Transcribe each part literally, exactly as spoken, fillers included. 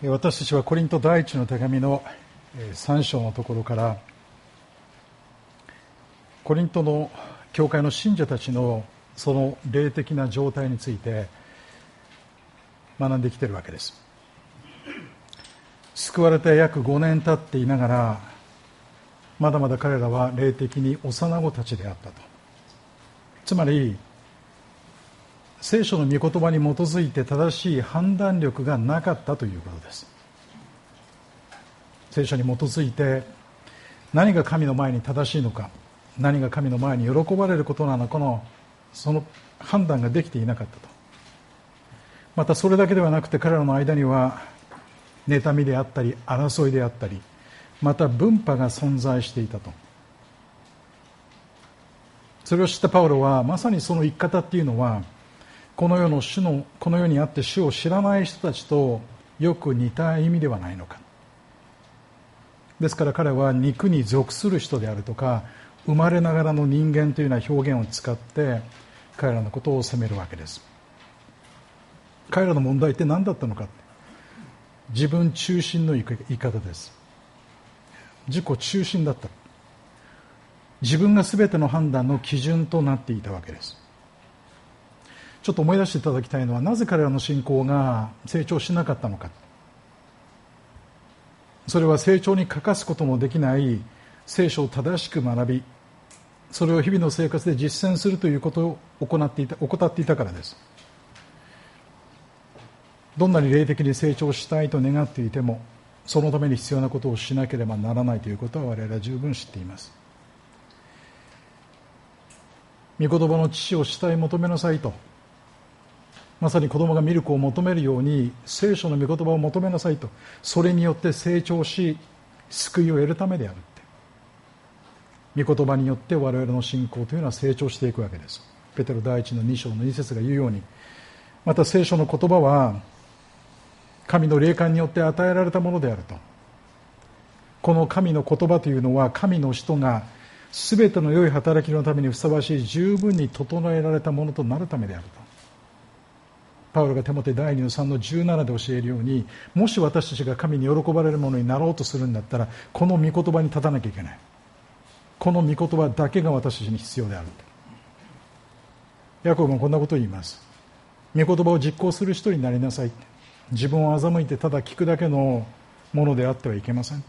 私たちはコリント第一の手紙のさん章のところからコリントの教会の信者たちのその霊的な状態について学んできているわけです。救われて約ごねん経っていながらまだまだ彼らは霊的に幼子たちであったと。つまり聖書の御言葉に基づいて正しい判断力がなかったということです。聖書に基づいて何が神の前に正しいのか、何が神の前に喜ばれることなのかのその判断ができていなかったと。またそれだけではなくて彼らの間には妬みであったり争いであったり、また分派が存在していたと。それを知ったパウロはまさにその生き方っていうのはこの世の主のこの世にあって主を知らない人たちとよく似た意味ではないのか。ですから彼は肉に属する人であるとか生まれながらの人間というような表現を使って彼らのことを責めるわけです。彼らの問題って何だったのか。自分中心の生き方です。自己中心だった。自分が全ての判断の基準となっていたわけです。ちょっと思い出していただきたいのは、なぜ彼らの信仰が成長しなかったのか。それは成長に欠かすことのできない聖書を正しく学び、それを日々の生活で実践するということを行っていた、怠っていたからです。どんなに霊的に成長したいと願っていても、そのために必要なことをしなければならないということは我々は十分知っています。御言葉の父を慕い求めなさいと、まさに子供がミルクを求めるように聖書の御言葉を求めなさいと、それによって成長し救いを得るためであるって。御言葉によって我々の信仰というのは成長していくわけです。ペテロ第一のに章のに節が言うように、また聖書の言葉は神の霊感によって与えられたものであると。この神の言葉というのは神の使徒が全ての良い働きのためにふさわしい十分に整えられたものとなるためであると。パウロがテモテ第二のさんのじゅうななで教えるように、もし私たちが神に喜ばれるものになろうとするんだったらこの御言葉に立たなきゃいけない。この御言葉だけが私たちに必要である。ヤコブもこんなことを言います。御言葉を実行する人になりなさい。自分を欺いてただ聞くだけのものであってはいけません。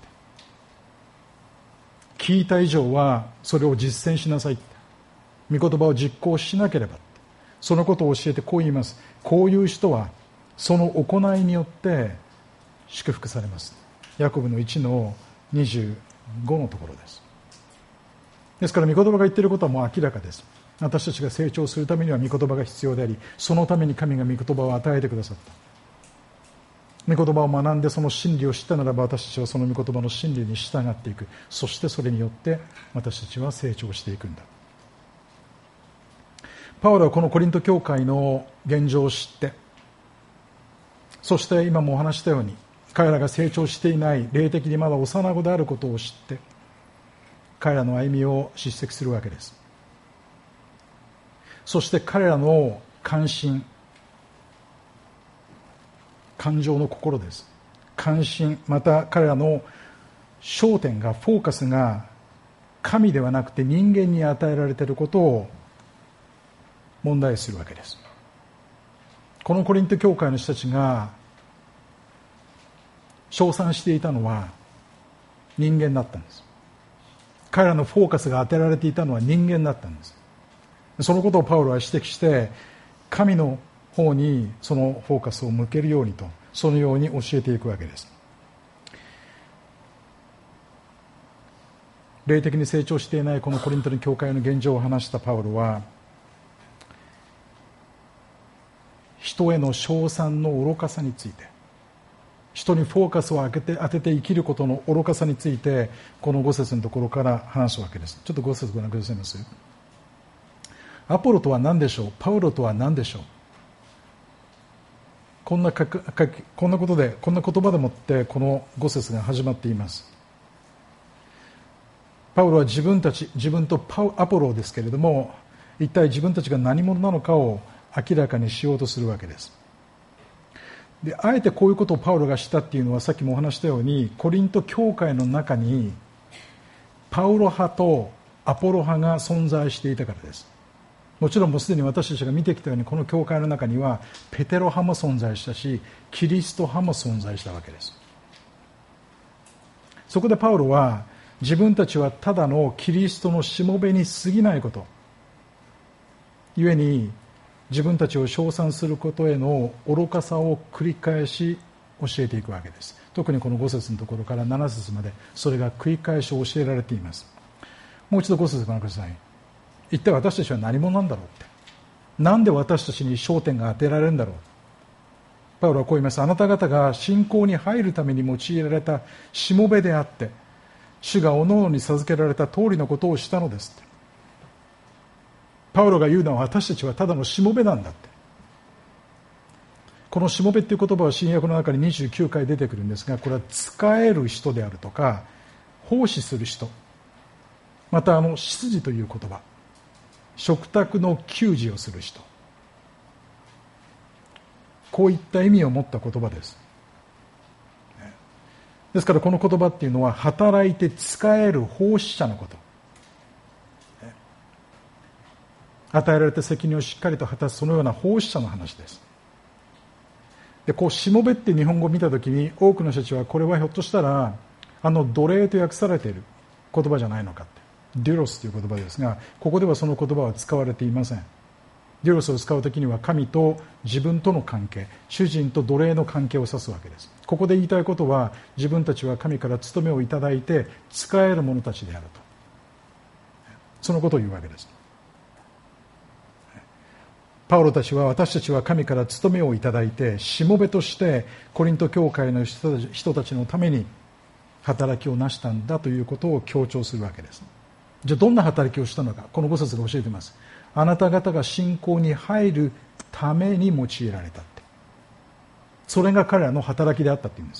聞いた以上はそれを実践しなさい。御言葉を実行しなければ。そのことを教えてこう言います。こういう人はその行いによって祝福されます。ヤコブのいちのにじゅうごのところです。ですから御言葉が言っていることはもう明らかです。私たちが成長するためには御言葉が必要であり、そのために神が御言葉を与えてくださった。御言葉を学んでその真理を知ったならば、私たちはその御言葉の真理に従っていく。そしてそれによって私たちは成長していくんだ。パウロはこのコリント教会の現状を知って、そして今もお話したように彼らが成長していない、霊的にまだ幼子であることを知って彼らの歩みを叱責するわけです。そして彼らの関心、感情の心です。関心、また彼らの焦点が、フォーカスが神ではなくて人間に与えられていることを問題するわけです。このコリント教会の人たちが称賛していたのは人間だったんです。彼らのフォーカスが当てられていたのは人間だったんです。そのことをパウロは指摘して神の方にそのフォーカスを向けるようにと、そのように教えていくわけです。霊的に成長していないこのコリントの教会の現状を話したパウロは、人への称賛の愚かさについて、人にフォーカスを当てて、当てて生きることの愚かさについてこのご節のところから話すわけです。ちょっとご節ご覧くださいます。アポロとは何でしょう、パウロとは何でしょう。こんなかかこんなことで、こんな言葉でもってこのご節が始まっています。パウロは自分たち、自分とパウアポロですけれども、一体自分たちが何者なのかを明らかにしようとするわけです。 であえてこういうことをパウロがしたっていうのは、さっきもお話したようにコリント教会の中にパウロ派とアポロ派が存在していたからです。もちろんもうすでに私たちが見てきたように、この教会の中にはペテロ派も存在したし、キリスト派も存在したわけです。そこでパウロは、自分たちはただのキリストのしもべに過ぎないことゆえに、自分たちを称賛することへの愚かさを繰り返し教えていくわけです。特にこのご節のところからなな節まで、それが繰り返し教えられています。もう一度ご節ご覧ください。一体私たちは何者なんだろうって、なんで私たちに焦点が当てられるんだろう。パウロはこう言います。あなた方が信仰に入るために用いられたしもべであって、主がおのおのに授けられた通りのことをしたのですって。パウロが言うのは、私たちはただのしもべなんだって。このしもべっていう言葉は新約の中ににじゅうきゅうかい出てくるんですが、これは仕える人であるとか奉仕する人、またあの執事という言葉、食卓の給仕をする人、こういった意味を持った言葉です。ですからこの言葉っていうのは、働いて仕える奉仕者のこと、与えられた責任をしっかりと果たす、そのような奉仕者の話です。でこうしもべって日本語を見たときに、多くの人たちはこれはひょっとしたらあの奴隷と訳されている言葉じゃないのかって、デュロスという言葉ですが、ここではその言葉は使われていません。デュロスを使うときには、神と自分との関係、主人と奴隷の関係を指すわけです。ここで言いたいことは、自分たちは神から務めをいただいて仕える者たちであると、そのことを言うわけです。パウロたちは、私たちは神から務めをいただいて、しもべとしてコリント教会の人たちのために働きを成したんだということを強調するわけです。じゃあどんな働きをしたのか、このご節が教えています。あなた方が信仰に入るために用いられたって、それが彼らの働きであったっていうんです。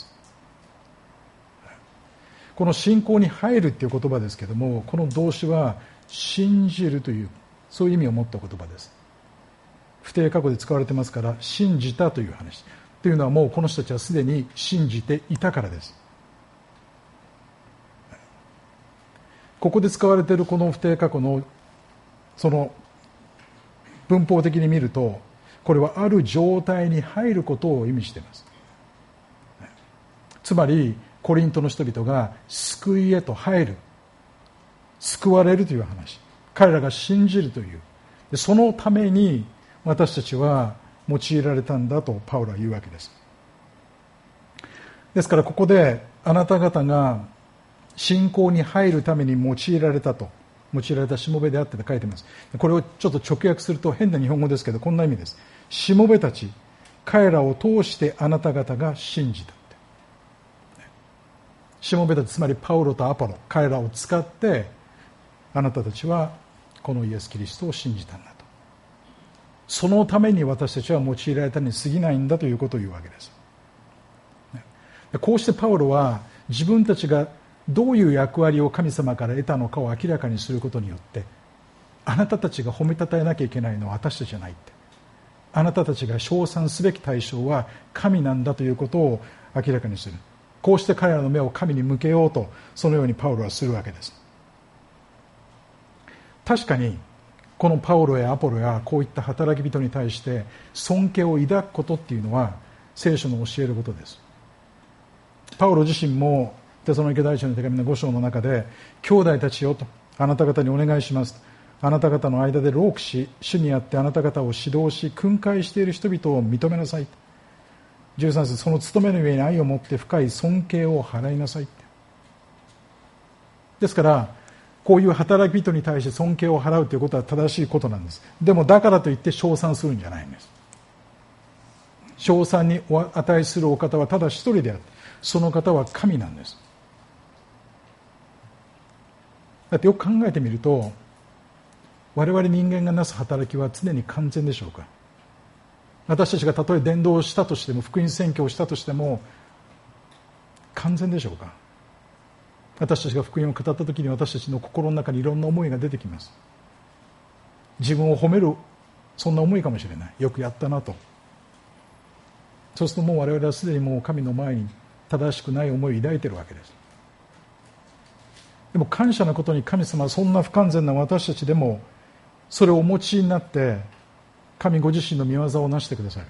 この信仰に入るっていう言葉ですけども、この動詞は信じるという、そういう意味を持った言葉です。不定過去で使われてますから、信じたという話というのは、もうこの人たちはすでに信じていたからです。ここで使われているこの不定過去のその文法的に見ると、これはある状態に入ることを意味しています。つまりコリントの人々が救いへと入る、救われるという話、彼らが信じるという、そのために私たちは用いられたんだとパウロは言うわけです。ですからここで、あなた方が信仰に入るために用いられたと、用いられたしもべであってと書いています。これをちょっと直訳すると変な日本語ですけど、こんな意味です。しもべたち、彼らを通してあなた方が信じたって。しもべたち、つまりパウロとアポロ、彼らを使ってあなたたちはこのイエス・キリストを信じたんだと。そのために私たちは用いられたに過ぎないんだということを言うわけです。こうしてパウロは自分たちがどういう役割を神様から得たのかを明らかにすることによって、あなたたちが褒めたたえなきゃいけないのは私たちじゃないって、あなたたちが称賛すべき対象は神なんだということを明らかにする。こうして彼らの目を神に向けようと、そのようにパウロはするわけです。確かにこのパウロやアポロやこういった働き人に対して尊敬を抱くことっていうのは聖書の教えることです。パウロ自身もテサロニケ第一の手紙のご章の中で、兄弟たちよと、あなた方にお願いします。あなた方の間で労苦し、主にあってあなた方を指導し訓戒している人々を認めなさい。じゅうさん節、その務めの上に愛を持って深い尊敬を払いなさい。ですからこういう働き人に対して尊敬を払うということは正しいことなんです。でもだからといって称賛するんじゃないんです。称賛に値するお方はただ一人であって、その方は神なんです。だってよく考えてみると、我々人間がなす働きは常に完全でしょうか。私たちがたとえ伝道をしたとしても、福音宣教をしたとしても完全でしょうか。私たちが福音を語ったときに、私たちの心の中にいろんな思いが出てきます。自分を褒める、そんな思いかもしれない。よくやったなと。 そうするともう我々はすでにもう神の前に正しくない思いを抱いているわけです。でも感謝のことに神様はそんな不完全な私たちでもそれをお持ちになって神ご自身の御業をなしてくださる。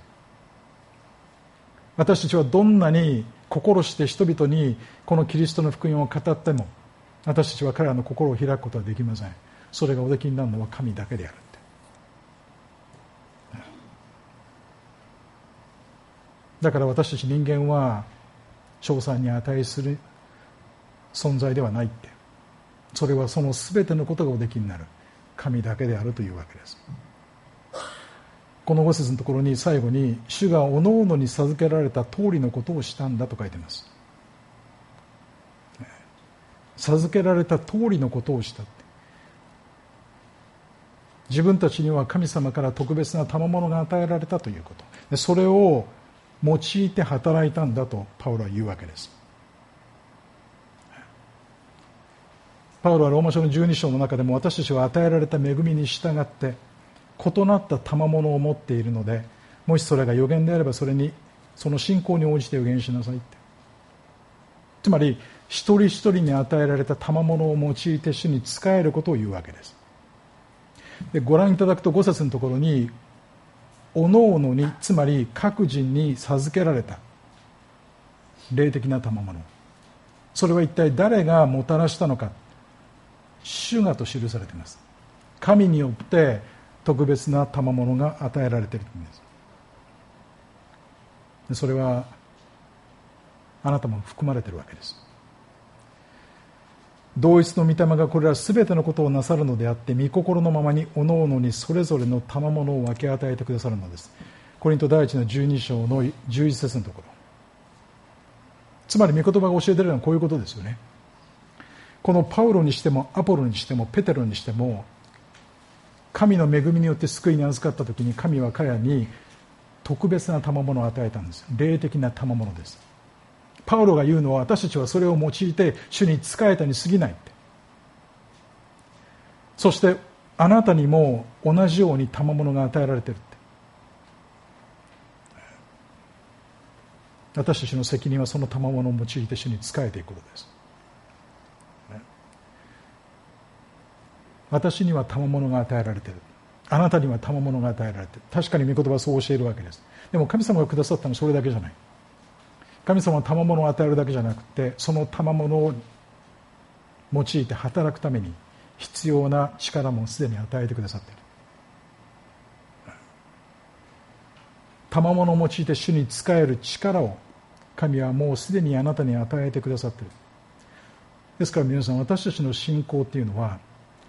私たちはどんなに心して人々にこのキリストの福音を語っても私たちは彼らの心を開くことはできません。それがおできになるのは神だけであるって。だから私たち人間は称賛に値する存在ではないって。それはその全てのことがおできになる神だけであるというわけです。このご節のところに最後に主がおのおのに授けられた通りのことをしたんだと書いています。授けられた通りのことをしたって。自分たちには神様から特別な賜物が与えられたということ、それを用いて働いたんだとパウロは言うわけです。パウロはローマ書のじゅうに章の中でも私たちは与えられた恵みに従って異なった賜物を持っているので、もしそれが預言であればそれにその信仰に応じて預言しなさいって。つまり一人一人に与えられた賜物を用いて主に仕えることを言うわけです。でご覧いただくとご節のところにおのおのに、つまり各人に授けられた霊的な賜物、それは一体誰がもたらしたのか、主がと記されています。神によって特別な賜物が与えられているんです。でそれはあなたも含まれているわけです。同一の御霊がこれらすべてのことをなさるのであって、御心のままにおのおのにそれぞれの賜物を分け与えてくださるのです。コリント第一のじゅうに章のじゅういち節のところ、つまり御言葉が教えているのはこういうことですよね。このパウロにしてもアポロにしてもペテロにしても、神の恵みによって救いに預かったときに神は彼らに特別な賜物を与えたんです。霊的な賜物です。パウロが言うのは、私たちはそれを用いて主に仕えたに過ぎないって。そしてあなたにも同じように賜物が与えられているって。私たちの責任はその賜物を用いて主に仕えていくことです。私には賜物が与えられている、あなたには賜物が与えられている。確かに御言葉はそう教えるわけです。でも神様がくださったのはそれだけじゃない。神様は賜物を与えるだけじゃなくて、その賜物を用いて働くために必要な力もすでに与えてくださっている。賜物を用いて主に仕える力を神はもうすでにあなたに与えてくださっている。ですから皆さん、私たちの信仰っていうのは、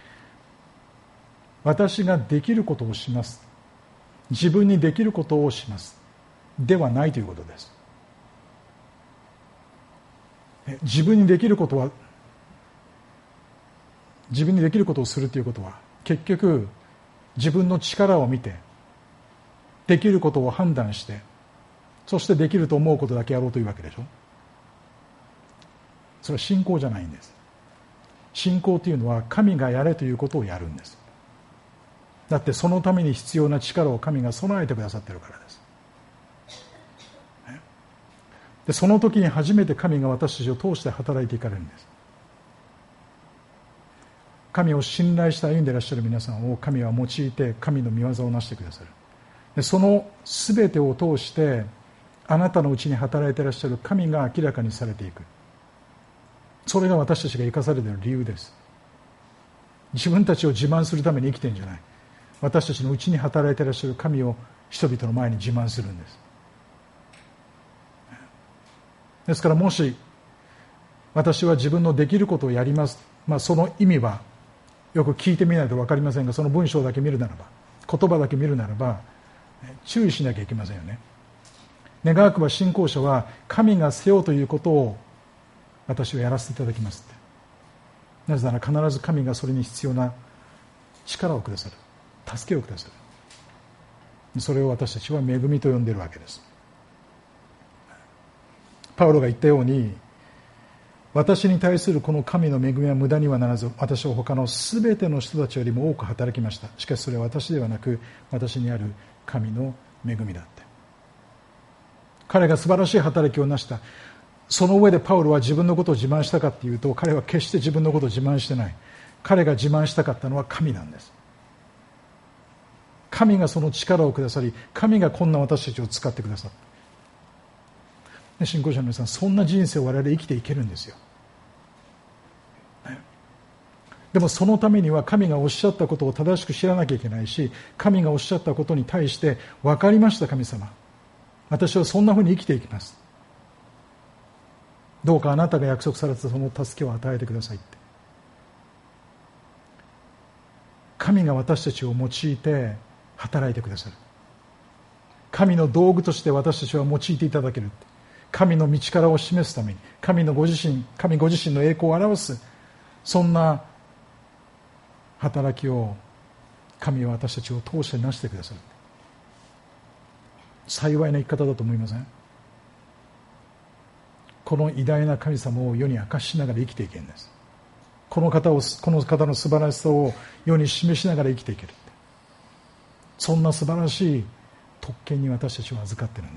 私ができることをします、自分にできることをしますではないということです。自分にできることは自分にできることをするということは、結局自分の力を見てできることを判断して、そしてできると思うことだけやろうというわけでしょ。それは信仰じゃないんです。信仰というのは神がやれということをやるんです。だってそのために必要な力を神が備えてくださっているからです。でその時に初めて神が私たちを通して働いていかれるんです。神を信頼して歩んでいらっしゃる皆さんを神は用いて神の御業をなしてくださる。でその全てを通してあなたのうちに働いていらっしゃる神が明らかにされていく。それが私たちが生かされている理由です。自分たちを自慢するために生きてるんじゃない。私たちのうちに働いていらっしゃる神を人々の前に自慢するんです。ですからもし私は自分のできることをやります、まあ、その意味はよく聞いてみないと分かりませんが、その文章だけ見るならば、言葉だけ見るならば注意しなきゃいけませんよね。願わくば信仰者は神がせよということを私はやらせていただきますって。なぜなら必ず神がそれに必要な力をくださる、助けをくださる。それを私たちは恵みと呼んでいるわけです。パウロが言ったように、私に対するこの神の恵みは無駄にはならず、私は他のすべての人たちよりも多く働きました。しかしそれは私ではなく、私にある神の恵みだって。 彼が素晴らしい働きを成した。その上でパウロは自分のことを自慢したかというと、彼は決して自分のことを自慢してない。彼が自慢したかったのは神なんです。神がその力をくださり、神がこんな私たちを使ってくださった。信仰者の皆さん、そんな人生を我々生きていけるんですよ。でもそのためには神がおっしゃったことを正しく知らなきゃいけないし、神がおっしゃったことに対して、分かりました神様、私はそんなふうに生きていきます、どうかあなたが約束されたその助けを与えてくださいって、神が私たちを用いて働いてくださる。神の道具として私たちは用いていただける。神の道からを示すために、神のご自身、神ご自身の栄光を表す、そんな働きを神は私たちを通してなしてくださる。幸いな生き方だと思いません？この偉大な神様を世に明かしながら生きていけるんです。この方を、この方の素晴らしさを世に示しながら生きていける。そんな素晴らしい特権に私たちは預かっているんです。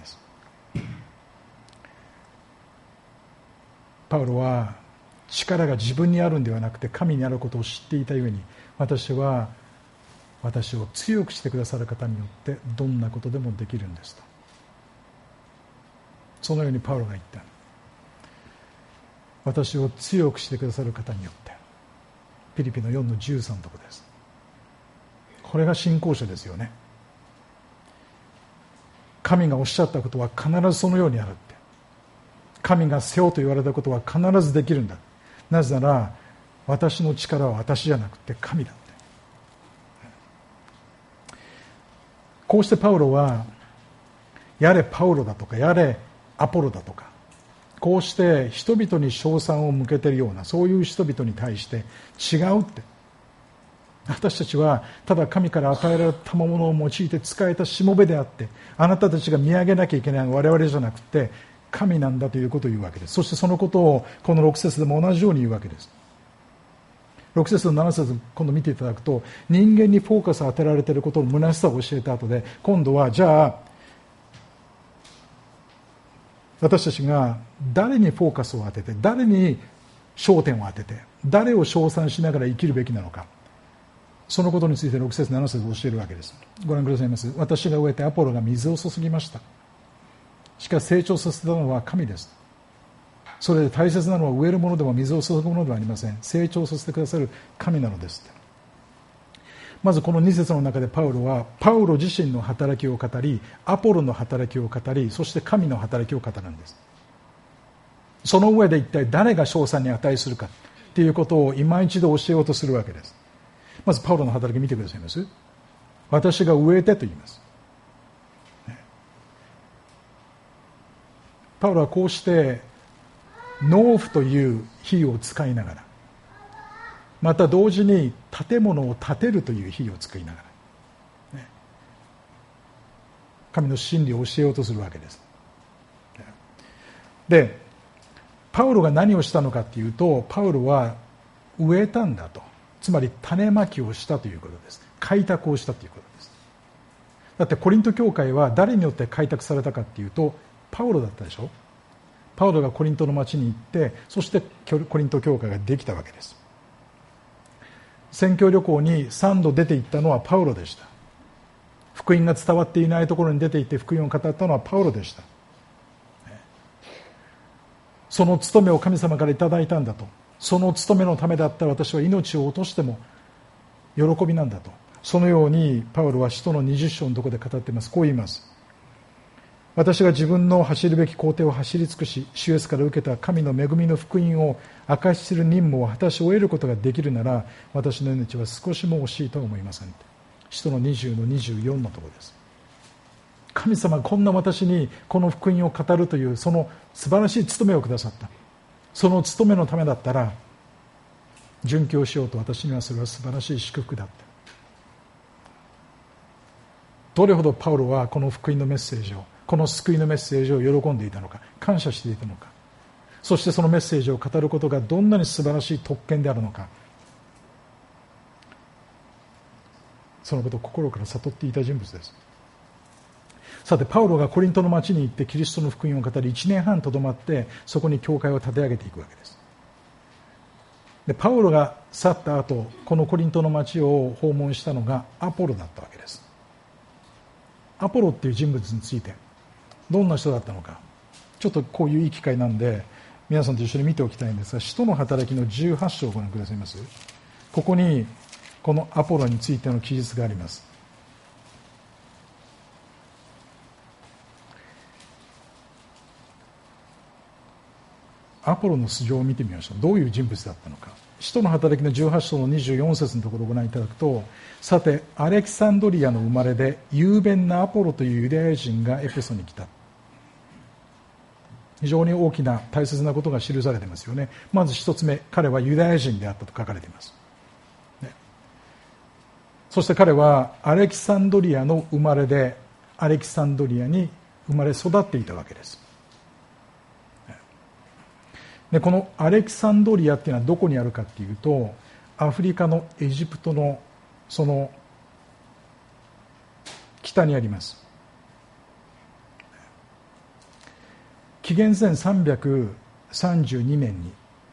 パウロは力が自分にあるんではなくて神にあることを知っていたゆえに、私は私を強くしてくださる方によってどんなことでもできるんですと、そのようにパウロが言った。私を強くしてくださる方によって。ピリピのよんのじゅうさんのところです。これが信仰者ですよね。神がおっしゃったことは必ずそのようにあるって、神がせよと言われたことは必ずできるんだ。なぜなら私の力は私じゃなくて神だって。こうしてパウロはやれパウロだとかやれアポロだとか、こうして人々に称賛を向けているような、そういう人々に対して違うって、私たちはただ神から与えられた賜物を用いて使えたしもべであって、あなたたちが見上げなきゃいけないのは我々じゃなくて神なんだということを言うわけです。そしてそのことをこのろく節でも同じように言うわけです。ろく節となな節今度見ていただくと、人間にフォーカスを当てられていることの虚しさを教えた後で、今度はじゃあ私たちが誰にフォーカスを当てて、誰に焦点を当てて、誰を称賛しながら生きるべきなのか、そのことについてろく節なな節で教えるわけです。ご覧くださいます。私が植えてアポロが水を注ぎました。しかし成長させたのは神です。それで大切なのは植えるものでも水を注ぐものではありません。成長させてくださる神なのです。まずこのに節の中でパウロはパウロ自身の働きを語り、アポロの働きを語り、そして神の働きを語るんです。その上で一体誰が称賛に値するかということを今一度教えようとするわけです。まずパウロの働き見てくださいます。私が植えてと言います。パウロはこうして農夫という比喩を使いながら、また同時に建物を建てるという比喩を使いながら、ね、神の真理を教えようとするわけです。で、パウロが何をしたのかというと、パウロは植えたんだと、つまり種まきをしたということです。開拓をしたということです。だってコリント教会は誰によって開拓されたかというとパウロだったでしょ。パウロがコリントの町に行って、そしてコリント教会ができたわけです。宣教旅行にさんど出て行ったのはパウロでした。福音が伝わっていないところに出て行って福音を語ったのはパウロでした。その務めを神様からいただいたんだと、その務めのためだったら私は命を落としても喜びなんだと、そのようにパウロは使徒のにじゅっ章のところで語っています。こう言います。私が自分の走るべき工程を走り尽くし、主イエスから受けた神の恵みの福音を証しする任務を果たし終えることができるなら、私の命は少しも惜しいとは思いません。使徒のにじゅうのにじゅうよんのところです。神様がこんな私にこの福音を語るというその素晴らしい務めをくださった。その務めのためだったら殉教しようと、私にはそれは素晴らしい祝福だった。どれほどパウロはこの福音のメッセージを、この救いのメッセージを喜んでいたのか、感謝していたのか、そしてそのメッセージを語ることがどんなに素晴らしい特権であるのか、そのことを心から悟っていた人物です。 さてパウロがコリントの町に行ってキリストの福音を語りいちねんはんとどまってそこに教会を立て上げていくわけです。でパウロが去った後このコリントの町を訪問したのがアポロだったわけです。アポロっていう人物についてどんな人だったのか、ちょっとこういういい機会なんで皆さんと一緒に見ておきたいんですが、使徒の働きのじゅうはち章をご覧くださいます。ここにこのアポロについての記述があります。アポロの素性を見てみましょう。どういう人物だったのか。使徒の働きのじゅうはち章のにじゅうよん節のところをご覧いただくと、さてアレキサンドリアの生まれで雄弁なアポロというユダヤ人がエペソに来た。非常に大きな大切なことが記されていますよね。まず一つ目、彼はユダヤ人であったと書かれています、ね、そして彼はアレキサンドリアの生まれでアレキサンドリアに生まれ育っていたわけです。でこのアレキサンドリアっていうのはどこにあるかっていうと、アフリカのエジプトのその北にあります。紀元前さんびゃくさんじゅうにねんに、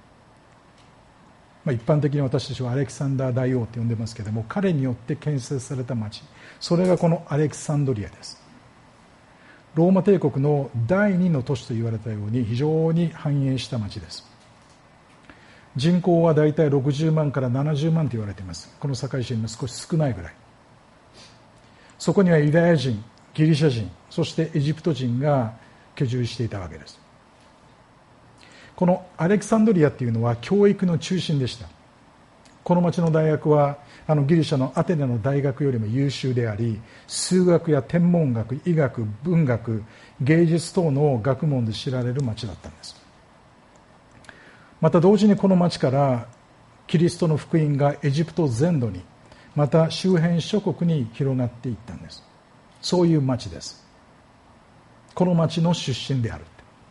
まあ、一般的に私たちはアレキサンダー大王って呼んでますけれども、彼によって建設された町、それがこのアレキサンドリアです。ローマ帝国の第二の都市と言われたように非常に繁栄した町です。人口はだいたいろくじゅうまんからななじゅうまんと言われています。この堺市の少し少ないぐらい。そこにはユダヤ人、ギリシャ人、そしてエジプト人が居住していたわけです。このアレキサンドリアっていうのは教育の中心でした。この町の大学はあのギリシャのアテネの大学よりも優秀であり、数学や天文学、医学、文学、芸術等の学問で知られる町だったんです。また同時にこの町からキリストの福音がエジプト全土に、また周辺諸国に広がっていったんです。そういう町です。この町の出身である。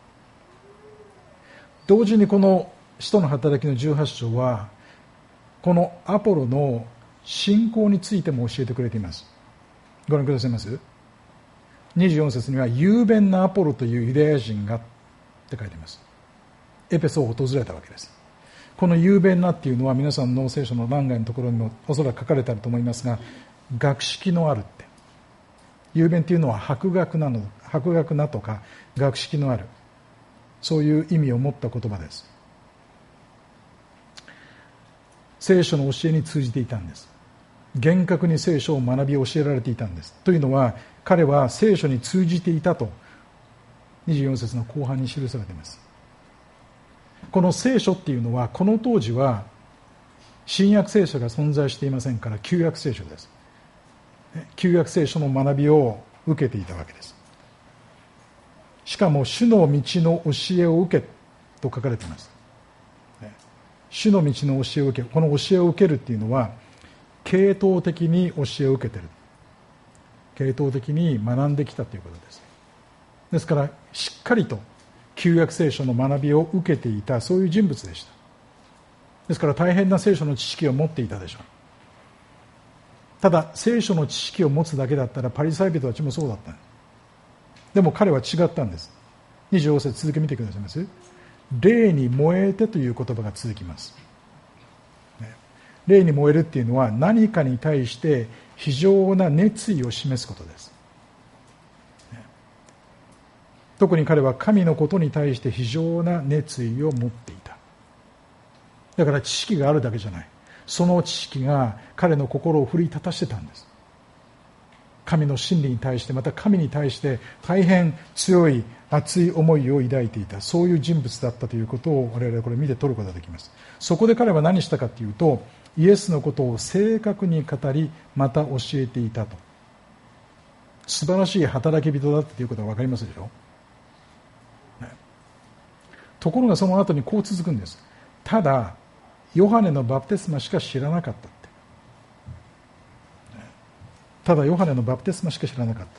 同時にこの使徒の働きのじゅうはち章はこのアポロの信仰についても教えてくれています。ご覧くださいます。にじゅうよん節には雄弁なアポロというユダヤ人がって書いています。エペソを訪れたわけです。この雄弁なっていうのは皆さんの聖書の欄外のところにもおそらく書かれてあると思いますが、学識のあるって、雄弁っていうのは博学なの、博学なとか学識のある、そういう意味を持った言葉です。聖書の教えに通じていたんです。厳格に聖書を学び教えられていたんです。というのは彼は聖書に通じていたとにじゅうよん節の後半に記されています。この聖書っていうのはこの当時は新約聖書が存在していませんから旧約聖書です。旧約聖書の学びを受けていたわけです。しかも主の道の教えを受けと書かれています。主の道の教えを受け、この教えを受けるっていうのは系統的に教えを受けている、系統的に学んできたということです。ですからしっかりと旧約聖書の学びを受けていた、そういう人物でした。ですから大変な聖書の知識を持っていたでしょう。ただ聖書の知識を持つだけだったらパリサイ人たちもそうだった。でも彼は違ったんです。にじゅうご節続け見てくださいます。霊に燃えてという言葉が続きます。霊に燃えるっていうのは何かに対して非常な熱意を示すことです。特に彼は神のことに対して非常な熱意を持っていた。だから知識があるだけじゃない、その知識が彼の心を奮い立たせてたんです。神の真理に対して、また神に対して大変強い熱い思いを抱いていた、そういう人物だったということを我々はこれ見て取ることができます。そこで彼は何したかというと、イエスのことを正確に語り、また教えていたと。素晴らしい働き人だったということが分かりますでしょ。ところがその後にこう続くんです。ただヨハネのバプテスマしか知らなかったって。ただヨハネのバプテスマしか知らなかったって。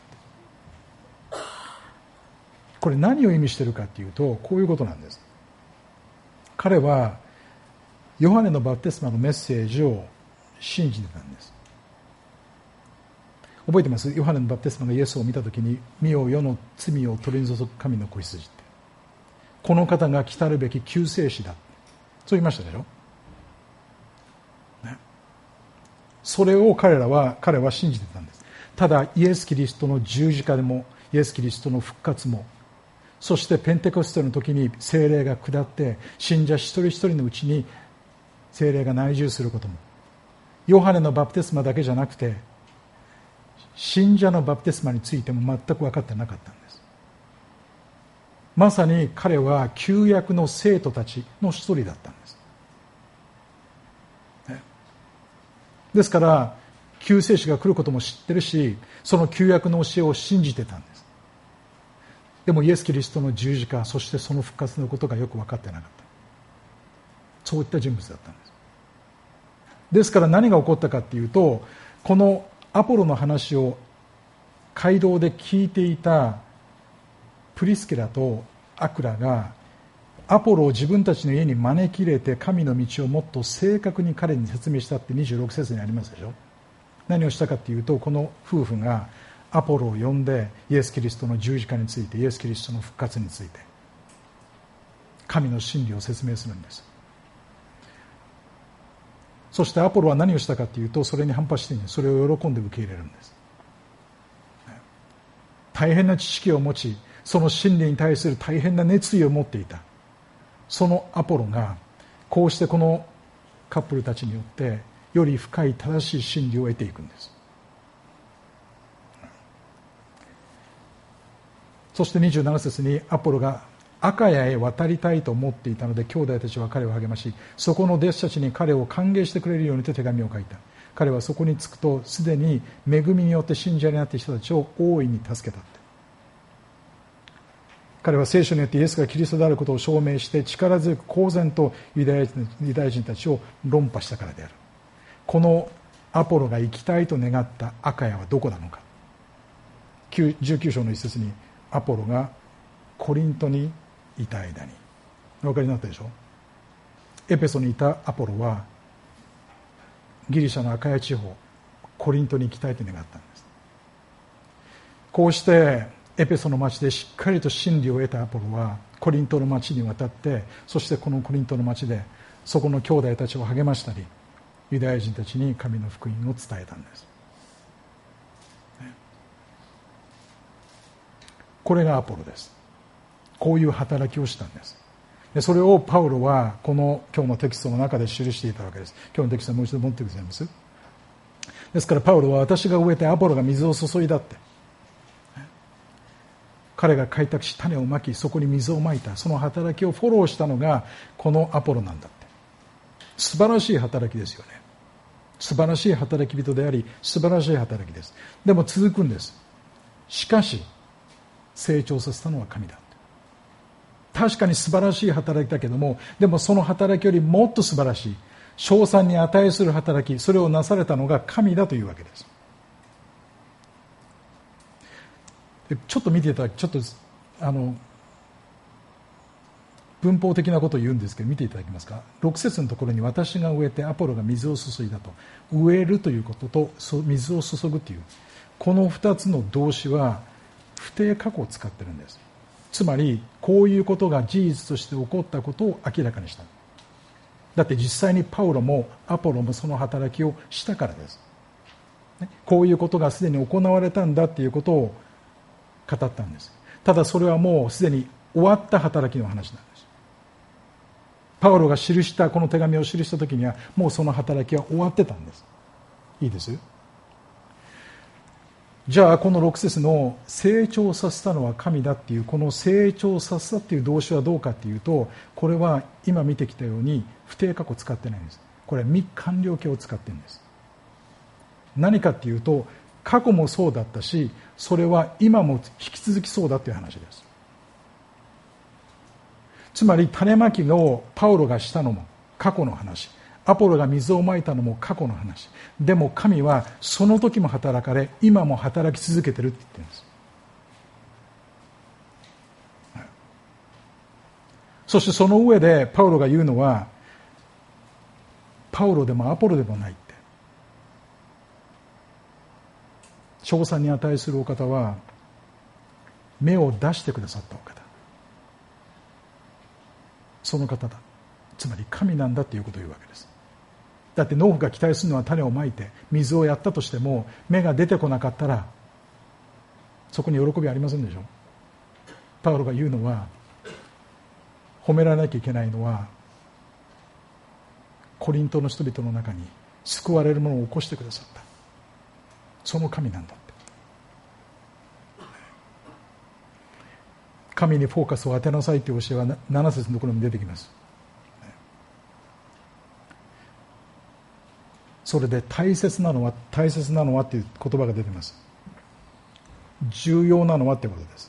これ何を意味しているかというと、こういうことなんです。彼はヨハネのバプテスマのメッセージを信じてたんです。 覚えてます？ヨハネのバプテスマがイエスを見たときに、見よ世の罪を取り除く神の子羊って、この方が来たるべき救世主だ、そう言いましたでしょ、ね、それを彼らは彼は信じてたんです。ただイエス・キリストの十字架でも、イエス・キリストの復活も、そしてペンテコステの時に聖霊が下って信者一人一人のうちに聖霊が内住することも、ヨハネのバプテスマだけじゃなくて信者のバプテスマについても全く分かってなかったんです。まさに彼は旧約の生徒たちの一人だったんです。ですから救世主が来ることも知ってるし、その旧約の教えを信じてたんです。でもイエス・キリストの十字架、そしてその復活のことがよく分かってなかった。そういった人物だったんです。ですから何が起こったかというと、このアポロの話を街道で聞いていたプリスケラとアクラがアポロを自分たちの家に招き入れて神の道をもっと正確に彼に説明したってにじゅうろく節にありますでしょ。何をしたかというと、この夫婦がアポロを呼んでイエス・キリストの十字架について、イエス・キリストの復活について神の真理を説明するんです。そしてアポロは何をしたかというと、それに反発してそれを喜んで受け入れるんです。大変な知識を持ち、その真理に対する大変な熱意を持っていたそのアポロが、こうしてこのカップルたちによってより深い正しい真理を得ていくんです。そしてにじゅうなな節に、アポロがアカヤへ渡りたいと思っていたので、兄弟たちは彼を励まし、そこの弟子たちに彼を歓迎してくれるようにと手紙を書いた。彼はそこに着くと、すでに恵みによって信者になっている人たちを大いに助けたって。彼は聖書によってイエスがキリストであることを証明して、力強く公然とユダヤ人、ユダヤ人たちを論破したからである。このアポロが行きたいと願ったアカヤはどこなのか。じゅうきゅう章の一節に、アポロがコリントにいた間に、お分かりになったでしょ。エペソにいたアポロはギリシャのアカヤ地方コリントに行きたいと願ったんです。こうしてエペソの町でしっかりと真理を得たアポロはコリントの町に渡って、そしてこのコリントの町でそこの兄弟たちを励ましたり、ユダヤ人たちに神の福音を伝えたんです。これがアポロです。こういう働きをしたんです。でそれをパウロはこの今日のテキストの中で記していたわけです。今日のテキストをもう一度持ってくださいます。ですからパウロは、私が植えてアポロが水を注いだって、彼が開拓し種をまき、そこに水をまいた、その働きをフォローしたのがこのアポロなんだって。素晴らしい働きですよね。素晴らしい働き人であり、素晴らしい働きです。でも続くんです。しかし成長させたのは神だ。確かに素晴らしい働きだけども、でもその働きよりもっと素晴らしい、称賛に値する働き、それをなされたのが神だというわけです。でちょっと見ていただき、ちょっとあの文法的なことを言うんですけど、見ていただけますか。ろく節のところに、私が植えてアポロが水を注いだと、植えるということと水を注ぐという、このふたつの動詞は不定過去を使っているんです。つまりこういうことが事実として起こったことを明らかにした。だって実際にパウロもアポロもその働きをしたからです。こういうことがすでに行われたんだということを語ったんです。ただそれはもうすでに終わった働きの話なんです。パウロが記したこの手紙を記した時にはもうその働きは終わってたんです。いいです。じゃあこのろく節の成長させたのは神だっていう、この成長させたっていう動詞はどうかっていうと、これは今見てきたように不定過去使ってないんです。これは未完了形を使ってるんです。何かっていうと、過去もそうだったし、それは今も引き続きそうだっていう話です。つまり種まきをパウロがしたのも過去の話、アポロが水をまいたのも過去の話。でも神はその時も働かれ、今も働き続けてるって言ってるんです。そしてその上でパウロが言うのは、パウロでもアポロでもないって。 称賛に値するお方は芽を出してくださったお方、その方だ、つまり神なんだということを言うわけです。だって農夫が期待するのは種をまいて水をやったとしても芽が出てこなかったらそこに喜びありませんでしょ。パウロが言うのは、褒められなきゃいけないのはコリントの人々の中に救われるものを起こしてくださったその神なんだって。神にフォーカスを当てなさいという教えはなな節のところに出てきます。それで大切なのは大切なのはという言葉が出ています。重要なのはということです。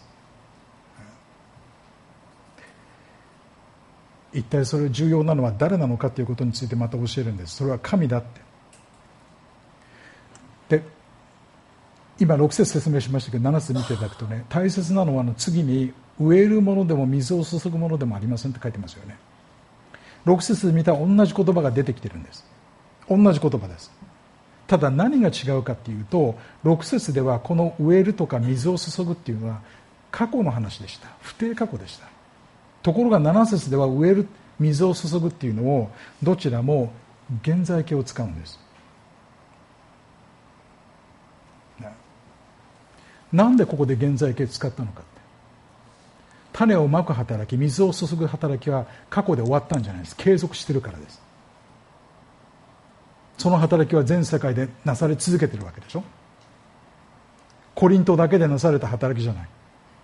一体それ重要なのは誰なのかということについてまた教えるんです。それは神だって。で、今ろく節説明しましたけどなな節見ていただくとね、大切なのはの次に植えるものでも水を注ぐものでもありませんって書いてますよね。ろく節で見たら同じ言葉が出てきてるんです。同じ言葉です。ただ何が違うかっていうと、ろく節ではこの植えるとか水を注ぐっていうのは過去の話でした。不定過去でした。ところがなな節では植える、水を注ぐっていうのをどちらも現在形を使うんです。なんでここで現在形を使ったのかって、種をまく働き、水を注ぐ働きは過去で終わったんじゃないです。継続してるからです。その働きは全世界でなされ続けているわけでしょ。コリントだけでなされた働きじゃない。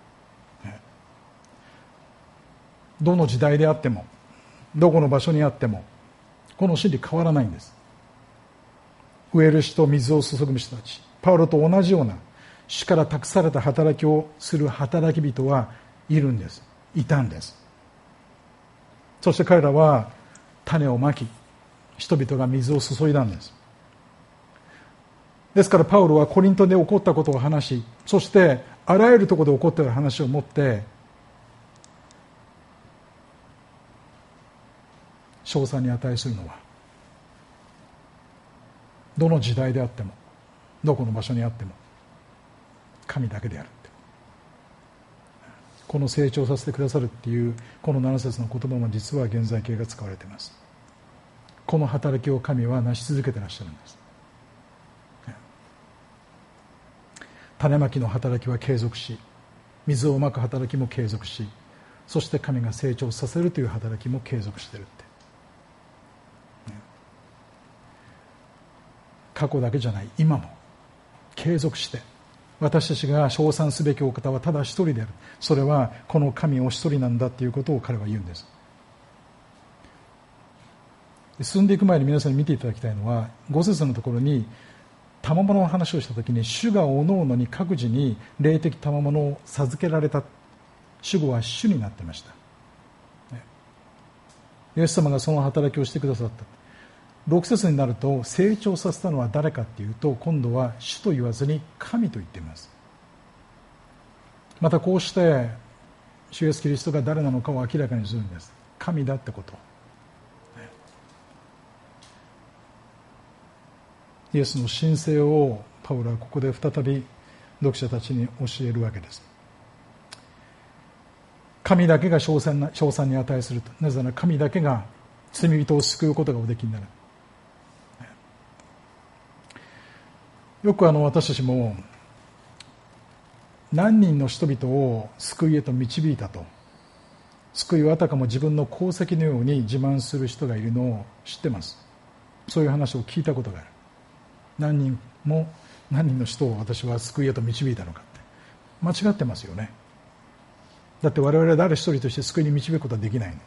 どの時代であってもどこの場所にあってもこの真理変わらないんです。植える人、水を注ぐ人たち、パウロと同じような主から託された働きをする働き人はいるんです。いたんです。そして彼らは種をまき、人々が水を注いだんです。ですからパウロはコリントで起こったことを話し、そしてあらゆるところで起こっている話を持って称賛に値するのはどの時代であってもどこの場所にあっても神だけであるって、この成長させてくださるっていうこのなな節の言葉も実は現在形が使われています。この働きを神は成し続けていらっしゃるんです。種まきの働きは継続し、水をまく働きも継続し、そして神が成長させるという働きも継続しているって、過去だけじゃない、今も継続して、私たちが称賛すべきお方はただ一人である、それはこの神お一人なんだということを彼は言うんです。進んでいく前に皆さんに見ていただきたいのは、ご節のところに賜物の話をしたときに、主がおのおのに各自に霊的賜物を授けられた、主語は主になっていました。イエス様がその働きをしてくださった。ろく節になると成長させたのは誰かというと、今度は主と言わずに神と言っています。またこうして主イエスキリストが誰なのかを明らかにするんです。神だってこと、イエスの神聖をパウロはここで再び読者たちに教えるわけです。神だけが称賛に値すると。なぜなら神だけが罪人を救うことがおできになる。よくあの私たちも何人の人々を救いへと導いたと、救いはあたかも自分の功績のように自慢する人がいるのを知ってます。そういう話を聞いたことがある。何人も何人の人を私は救いへと導いたのかって、間違ってますよね。だって我々は誰一人として救いに導くことはできないんです。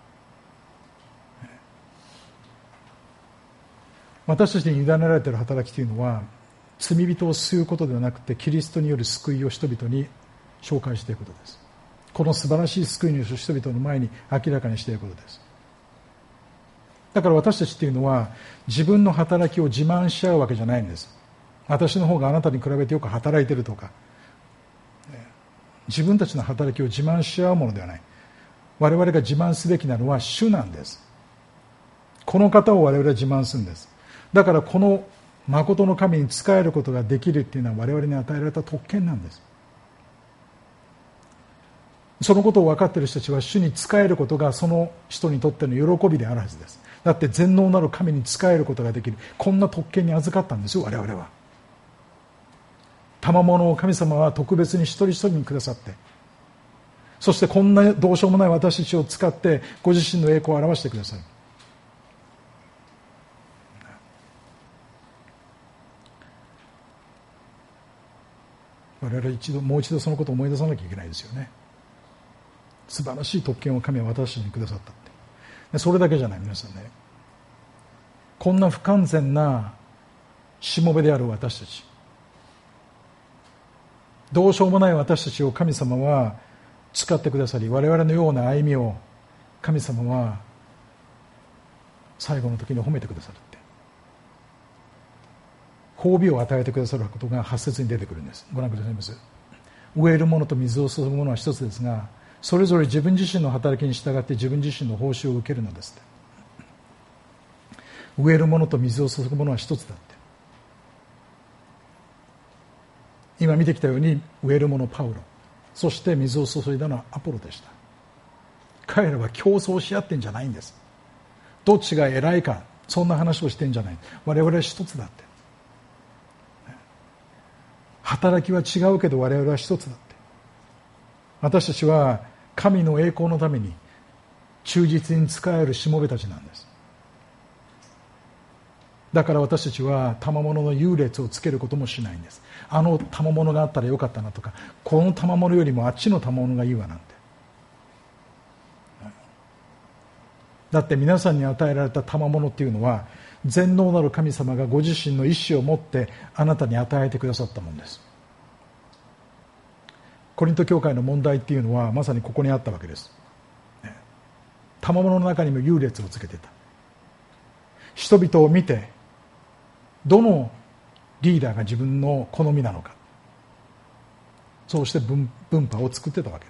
私たちに委ねられている働きというのは、罪人を救うことではなくて、キリストによる救いを人々に紹介していくことです。この素晴らしい救い主を人々の前に明らかにしていくことです。だから私たちというのは自分の働きを自慢し合うわけじゃないんです。私の方があなたに比べてよく働いているとか、自分たちの働きを自慢し合うものではない。我々が自慢すべきなのは主なんです。この方を我々は自慢するんです。だからこの誠の神に仕えることができるっていうのは我々に与えられた特権なんです。そのことを分かっている人たちは主に仕えることがその人にとっての喜びであるはずです。だって全能なる神に仕えることができる、こんな特権に預かったんですよ、我々は。賜物を神様は特別に一人一人にくださって、そしてこんなどうしようもない私たちを使ってご自身の栄光を表してくださる。我々一度もう一度そのことを思い出さなきゃいけないですよね。素晴らしい特権を神は私たちにくださったって。でそれだけじゃない、皆さんね、こんな不完全なしもべである私たち、どうしようもない私たちを神様は使ってくださり、我々のような歩みを神様は最後の時に褒めてくださるって、褒美を与えてくださることがはち節に出てくるんです。ご覧くださいます。植えるものと水を注ぐものは一つですが、それぞれ自分自身の働きに従って自分自身の報酬を受けるのですって。植えるものと水を注ぐものは一つだって。今見てきたように、植えるものパウロ、そして水を注いだのはアポロでした。彼らは競争し合ってんじゃないんです。どっちが偉いか、そんな話をしてんじゃない。我々は一つだって。働きは違うけど我々は一つだって。私たちは神の栄光のために忠実に仕えるしもべたちなんです。だから私たちは賜物の優劣をつけることもしないんです。あの賜物があったらよかったなとか、この賜物よりもあっちの賜物がいいわなんて。だって皆さんに与えられた賜物っていうのは、全能なる神様がご自身の意志を持ってあなたに与えてくださったものです。コリント教会の問題っていうのはまさにここにあったわけです。賜物の中にも優劣をつけてた。人々を見てどのリーダーが自分の好みなのか、そうして分分派を作ってたわけです。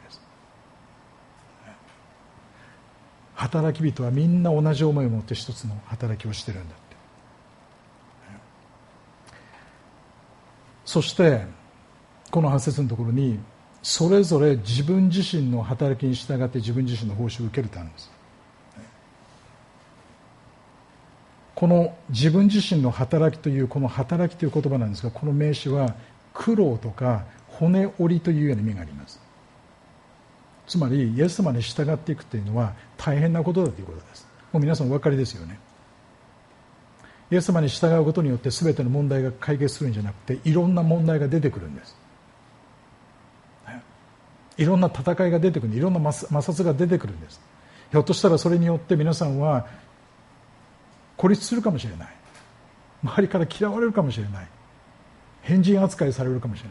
働き人はみんな同じ思いを持って一つの働きをしてるんだって。そしてこのはち節のところに、それぞれ自分自身の働きに従って自分自身の報酬を受けるとあるんです。この自分自身の働きというこの働きという言葉なんですが、この名詞は苦労とか骨折りというような意味があります。つまりイエス様に従っていくというのは大変なことだということです。もう皆さんお分かりですよね。イエス様に従うことによって全ての問題が解決するんじゃなくて、いろんな問題が出てくるんです。いろんな戦いが出てくる、いろんな摩擦が出てくるんです。ひょっとしたらそれによって皆さんは孤立するかもしれない、周りから嫌われるかもしれない、変人扱いされるかもしれない。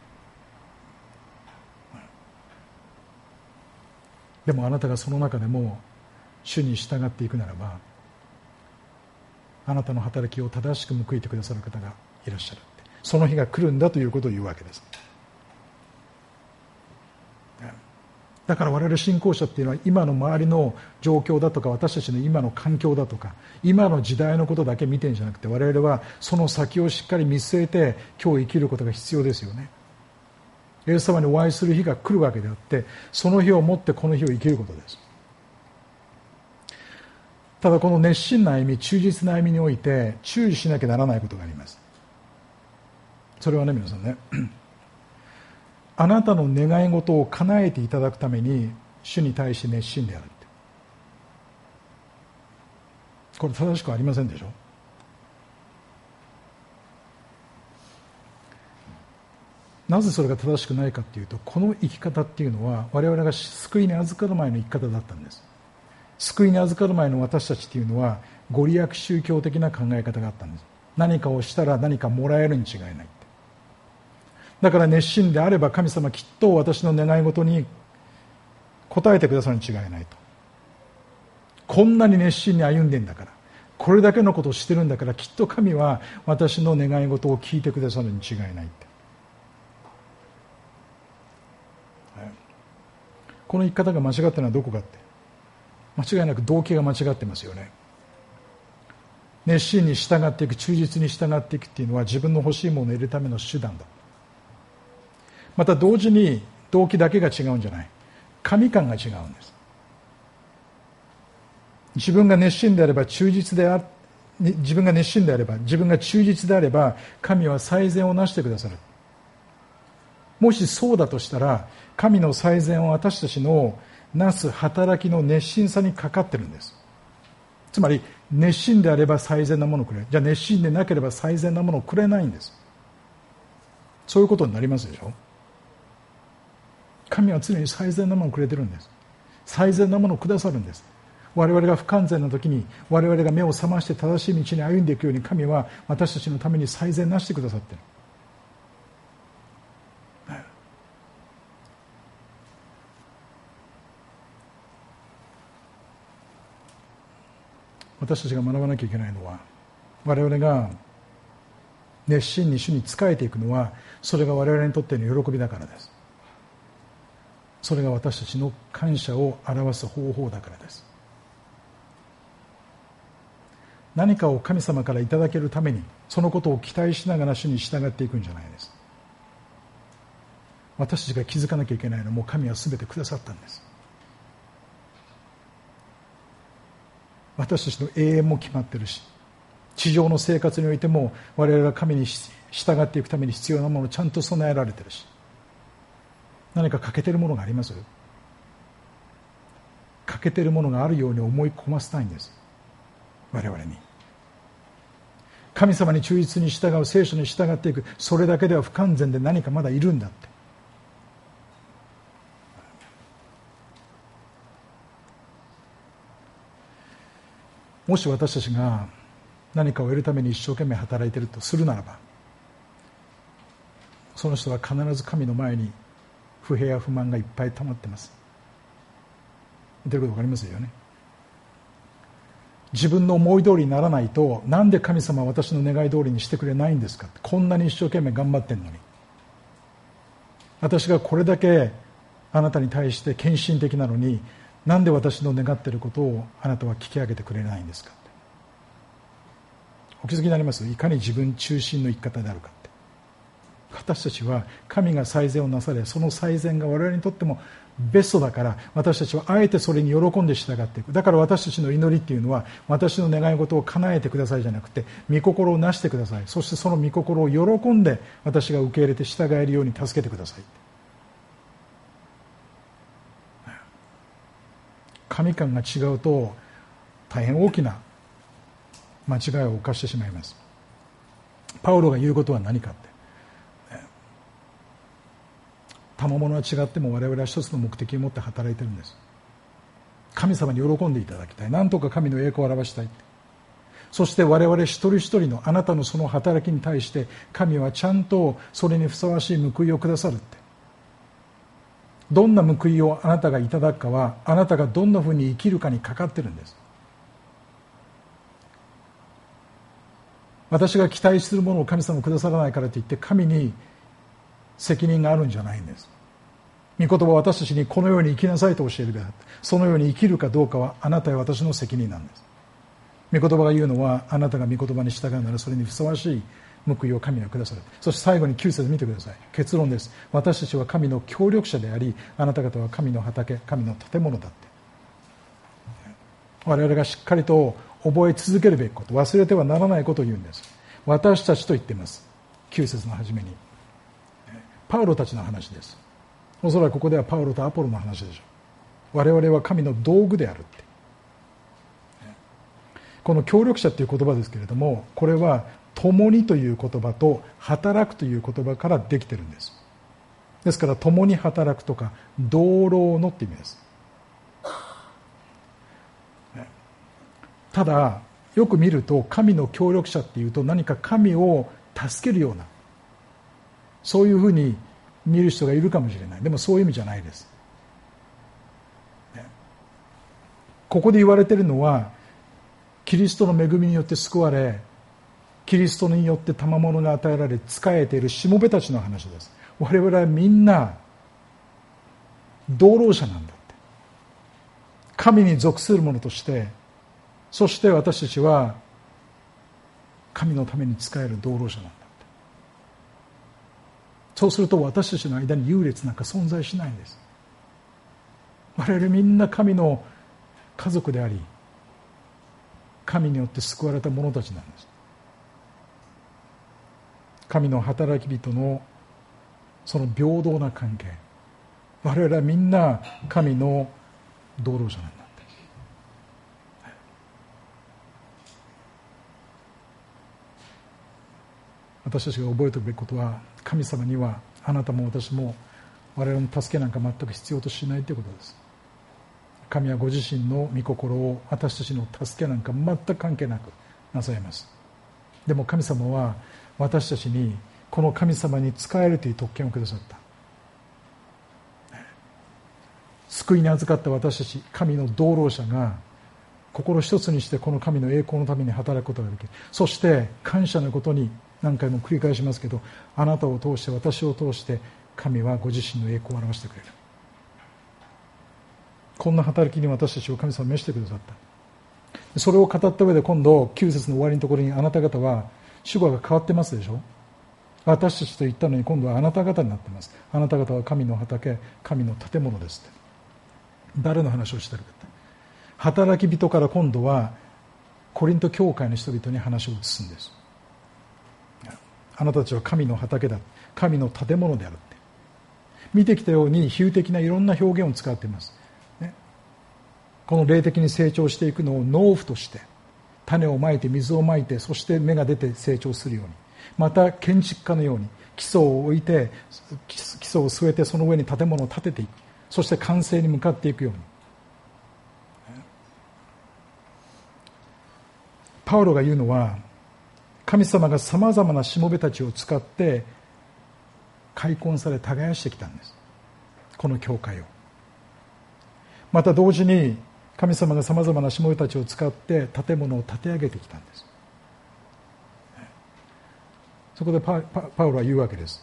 でもあなたがその中でも主に従っていくならば、あなたの働きを正しく報いてくださる方がいらっしゃる。その日が来るんだということを言うわけです。だから我々信仰者っていうのは、今の周りの状況だとか、私たちの今の環境だとか、今の時代のことだけ見てるんじゃなくて、我々はその先をしっかり見据えて今日生きることが必要ですよね。イエス様にお会いする日が来るわけであって、その日をもってこの日を生きることです。ただこの熱心な歩み、忠実な歩みにおいて注意しなきゃならないことがあります。それはね、皆さんね、あなたの願い事を叶えていただくために主に対して熱心であるって、これ正しくありませんでしょ。なぜそれが正しくないかというと、この生き方っていうのは我々が救いに預かる前の生き方だったんです。救いに預かる前の私たちっていうのはご利益宗教的な考え方があったんです。何かをしたら何かもらえるに違いないって。だから熱心であれば神様きっと私の願い事に応えてくださるに違いないと。こんなに熱心に歩んでんだから、これだけのことをしてるんだから、きっと神は私の願い事を聞いてくださるに違いないって。この生き方が間違ってるのはどこかって、間違いなく動機が間違ってますよね。 熱心に従っていく、忠実に従っていくっていうのは自分の欲しいものを得るための手段だ。また同時に動機だけが違うんじゃない、神感が違うんです。自分が熱心であれば忠実であ自分が熱心であれば自分が忠実であれば神は最善をなしてくださる。もしそうだとしたら神の最善は私たちのなす働きの熱心さにかかってるんです。つまり熱心であれば最善なものをくれる。じゃあ熱心でなければ最善なものをくれないんです。そういうことになりますでしょ。神は常に最善なものをくれてるんです。最善なものをくださるんです。我々が不完全な時に我々が目を覚まして正しい道に歩んでいくように神は私たちのために最善なしてくださっている。私たちが学ばなきゃいけないのは、我々が熱心に主に仕えていくのはそれが我々にとっての喜びだからです。それが私たちの感謝を表す方法だからです。何かを神様からいただけるためにそのことを期待しながら主に従っていくんじゃないです。私たちが気づかなきゃいけないのはもう神は全てくださったんです。私たちの永遠も決まってるし、地上の生活においても我々が神に従っていくために必要なものをちゃんと備えられてるし、何か欠けてるものがあります？欠けてるものがあるように思い込ませたいんです、我々に。神様に忠実に従う、聖書に従っていく、それだけでは不完全で何かまだいるんだって。もし私たちが何かを得るために一生懸命働いているとするならば、その人は必ず神の前に不平や不満がいっぱい溜まっています。言ってること分かりますよね。自分の思い通りにならないと、なんで神様は私の願い通りにしてくれないんですか。こんなに一生懸命頑張ってんのに、私がこれだけあなたに対して献身的なのに、なんで私の願っていることをあなたは聞き上げてくれないんですか。お気づきになります？いかに自分中心の生き方であるかって。私たちは神が最善をなされ、その最善が我々にとってもベストだから、私たちはあえてそれに喜んで従っていく。だから私たちの祈りっていうのは、私の願い事を叶えてくださいじゃなくて、御心をなしてください、そしてその御心を喜んで私が受け入れて従えるように助けてください。神感が違うと大変大きな間違いを犯してしまいます。パウロが言うことは何かって、賜物は違っても我々は一つの目的を持って働いているんです。神様に喜んでいただきたい、なんとか神の栄光を表したい。そして我々一人一人のあなたのその働きに対して神はちゃんとそれにふさわしい報いをくださるって。どんな報いをあなたがいただくかは、あなたがどんなふうに生きるかにかかってるんです。私が期待するものを神様くださらないからといって神に責任があるんじゃないんです。御言葉は私たちにこのように生きなさいと教えてくださって、そのように生きるかどうかはあなたや私の責任なんです。御言葉が言うのは、あなたが御言葉に従うならそれにふさわしい報いを神はくださる。そして最後にきゅう節見てください。結論です。私たちは神の協力者であり、あなた方は神の畑、神の建物だって。我々がしっかりと覚え続けるべきこと、忘れてはならないことを言うんです。私たちと言っています。きゅう節の初めにパウロたちの話です。おそらくここではパウロとアポロの話でしょう。我々は神の道具であるって。この協力者という言葉ですけれども、これは共にという言葉と働くという言葉からできているんです。ですから共に働くとか同労のって意味です。ただよく見ると、神の協力者っていうと何か神を助けるような、そういうふうに見る人がいるかもしれない。でもそういう意味じゃないです。ここで言われているのは、キリストの恵みによって救われ、キリストによって賜物が与えられ仕えているしもべたちの話です。我々はみんな同労者なんだって。神に属する者として、そして私たちは神のために使える道路者なんだって。そうすると私たちの間に優劣なんか存在しないんです。我々みんな神の家族であり、神によって救われた者たちなんです。神の働き人のその平等な関係、我々はみんな神の道路者なんだって。私たちが覚えておくべきことは、神様にはあなたも私も我々の助けなんか全く必要としないということです。神はご自身の御心を私たちの助けなんか全く関係なくなさいます。でも神様は私たちにこの神様に仕えるという特権をくださった。救いに預かった私たち神の道路者が心一つにしてこの神の栄光のために働くことができる。そして感謝のことに何回も繰り返しますけど、あなたを通して私を通して神はご自身の栄光を表してくれる。こんな働きに私たちを神様は召してくださった。それを語った上で今度きゅう節の終わりのところに、あなた方は主語が変わってますでしょ。私たちと言ったのに今度はあなた方になっています。あなた方は神の畑、神の建物ですって。誰の話をしているかって、働き人から今度はコリント教会の人々に話を移すんです。あなたたちは神の畑だ、神の建物であるって。見てきたように比喩的ないろんな表現を使っています、ね、この霊的に成長していくのを農夫として種をまいて水をまいて、そして芽が出て成長するように、また建築家のように基礎を置いて基礎を据えてその上に建物を建てていく、そして完成に向かっていくように。パウロが言うのは、神様がさまざまなしもべたちを使って開墾され耕してきたんです、この教会を。また同時に神様がさまざまなしもべたちを使って建物を建て上げてきたんです。そこで パ, パ, パウロは言うわけです。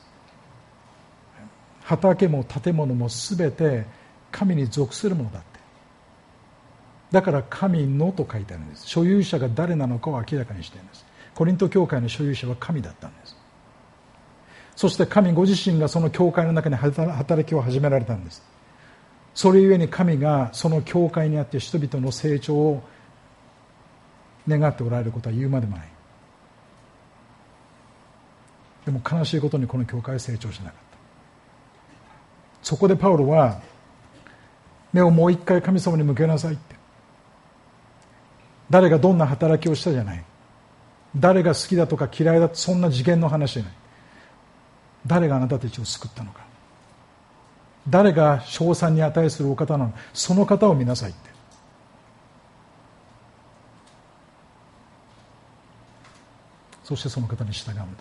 畑も建物もすべて神に属するものだって。だから神のと書いてあるんです。所有者が誰なのかを明らかにしているんです。コリント教会の所有者は神だったんです。そして神ご自身がその教会の中に働きを始められたんです。それゆえに神がその教会にあって人々の成長を願っておられることは言うまでもない。でも悲しいことにこの教会は成長しなかった。そこでパウロは目をもう一回神様に向けなさいって。誰がどんな働きをしたじゃない、誰が好きだとか嫌いだとそんな次元の話じゃない。誰があなたたちを救ったのか、誰が称賛に値するお方なのか、その方を見なさいって。そしてその方に従うんだって。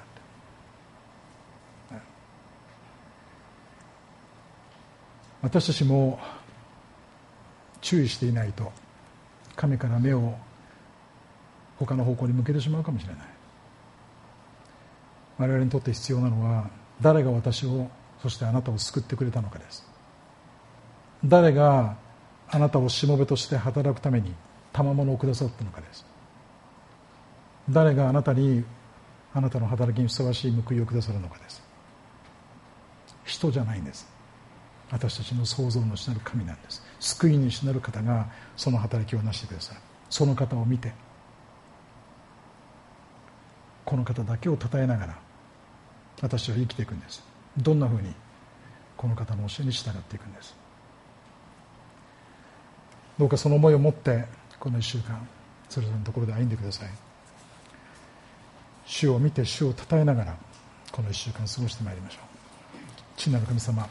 私たちも注意していないと神から目を他の方向に向けてしまうかもしれない。我々にとって必要なのは、誰が私を、そしてあなたを救ってくれたのかです。誰があなたをしもべとして働くために賜物をくださったのかです。誰があなたにあなたの働きにふさわしい報いをくださるのかです。人じゃないんです。私たちの創造主なる神なんです。救い主なる方がその働きをなしてくださる。その方を見て、この方だけを称えながら私は生きていくんです。どんなふうにこの方の教えに従っていくんです。どうかその思いを持ってこの一週間それぞれのところで歩んでください。主を見て主を称えながらこの一週間過ごしてまいりましょう。父なる神様、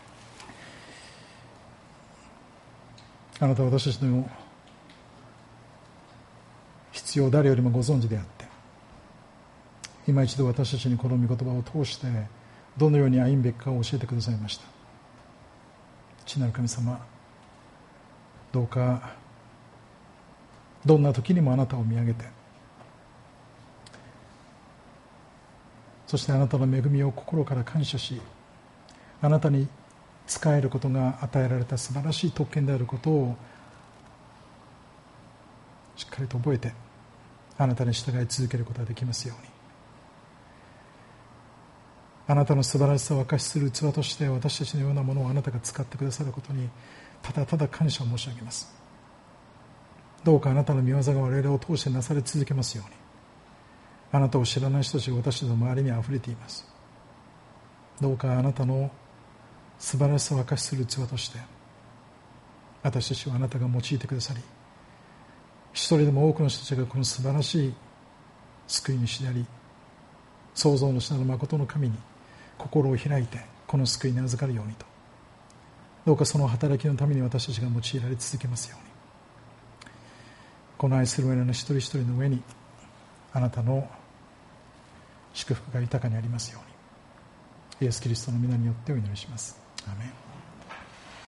あなたは私たちの必要を誰よりもご存知であって、今一度私たちにこの御言葉を通してどのように歩むべきかを教えてくださいました。父なる神様、どうかどんな時にもあなたを見上げて、そしてあなたの恵みを心から感謝し、あなたに仕えることが与えられた素晴らしい特権であることをしっかりと覚えて、 あなたに従い続けることができますように。あなたの素晴らしさを証しする器として私たちのようなものをあなたが使ってくださることにただただ感謝を申し上げます。どうかあなたの御業が我々を通してなされ続けますように。あなたを知らない人たちが私たちの周りにあふれています。どうかあなたの素晴らしさを証しする器として私たちをあなたが用いてくださり、一人でも多くの人たちがこの素晴らしい救い主であり創造主なる誠の神に心を開いてこの救いに預かるようにと、どうかその働きのために私たちが用いられ続けますように。この愛する我々の一人一人の上にあなたの祝福が豊かにありますように、イエス・キリストの皆によってお祈りします。アーメン。